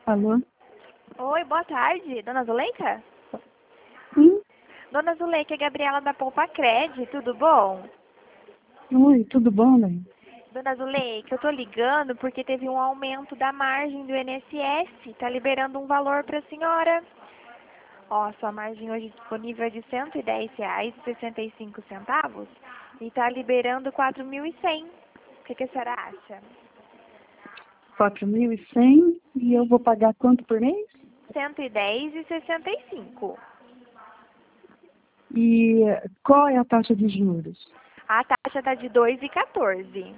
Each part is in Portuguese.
Alô? Oi, boa tarde. Dona Zuleika? Sim? Dona Zuleika, é Gabriela da Poupa Cred, tudo bom? Oi, tudo bom, né? Dona Zuleika, eu tô ligando porque teve um aumento da margem do INSS. Tá liberando um valor para a senhora. Ó, sua margem hoje disponível é de R$ 110,65 e tá liberando 4.100. O que a senhora acha? 4.100 e eu vou pagar quanto por mês? 110,65. E qual é a taxa de juros? A taxa tá de 2,14.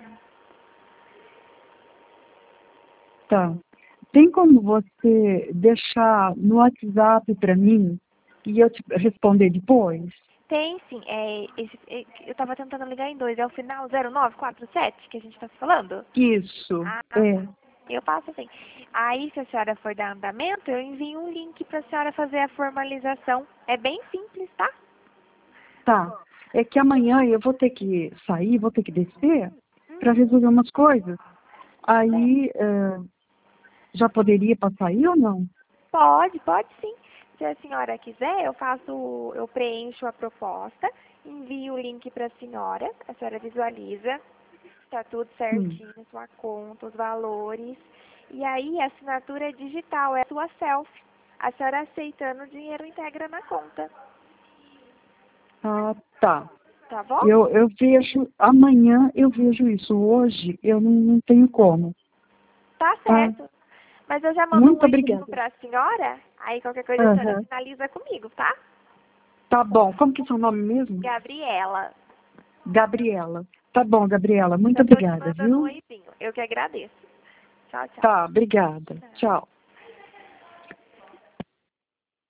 Tá. Tem como você deixar no WhatsApp para mim e eu te responder depois? Tem sim, eu tava tentando ligar em dois, é o final 0947 que a gente tá se falando? Isso, Ah, tá. é. Eu passo assim. Aí, se a senhora for dar andamento, eu envio um link pra senhora fazer a formalização. É bem simples, tá? Tá. É que amanhã eu vou ter que sair, vou ter que descer para resolver umas coisas. Aí, já poderia passar aí ou não? Pode sim. Se a senhora quiser, eu preencho a proposta, envio o link pra senhora, a senhora visualiza, tá tudo Sim. certinho, sua conta, os valores. E aí, a assinatura é digital, é a sua selfie. A senhora aceitando, o dinheiro integra na conta. Ah, tá. Tá bom? Eu vejo, amanhã eu vejo isso. Hoje eu não tenho como. Tá Tá? certo. Mas eu já mando um Muito e-mail obrigada. pra senhora, aí qualquer coisa a senhora Aham. finaliza comigo, tá? Tá bom. Como que é seu nome mesmo? Gabriela. Gabriela. Tá bom, Gabriela. Muito Já tô te obrigada, mandando um viu? oizinho. Eu que agradeço. Tchau, tchau. Tá, obrigada. Tchau.